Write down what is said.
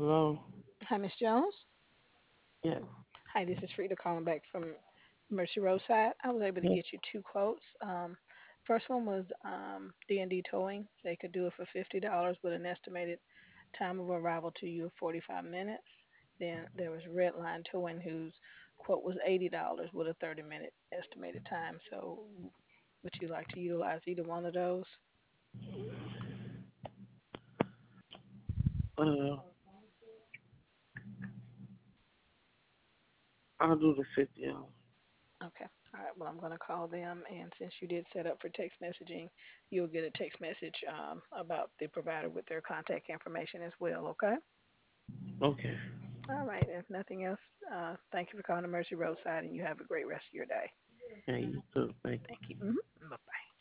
Hello? Hi, Miss Jones. Yes. Hi, this is Frida calling back from Mercy Roadside. I was able to Yes. get you two quotes. First one was D&D Towing. They could do it for $50 with an estimated time of arrival to you of 45 minutes. Then there was Redline Towing, whose quote was $80 with a 30-minute estimated time. So, would you like to utilize either one of those? Uh, I'll do the 50 hours. Okay. All right. Well, I'm going to call them, and since you did set up for text messaging, you'll get a text message about the provider with their contact information as well. Okay. Okay. All right. If nothing else, thank you for calling the Mercy Roadside, and you have a great rest of your day. Yeah, you too. Thank you. Thank you. Mm-hmm. Bye.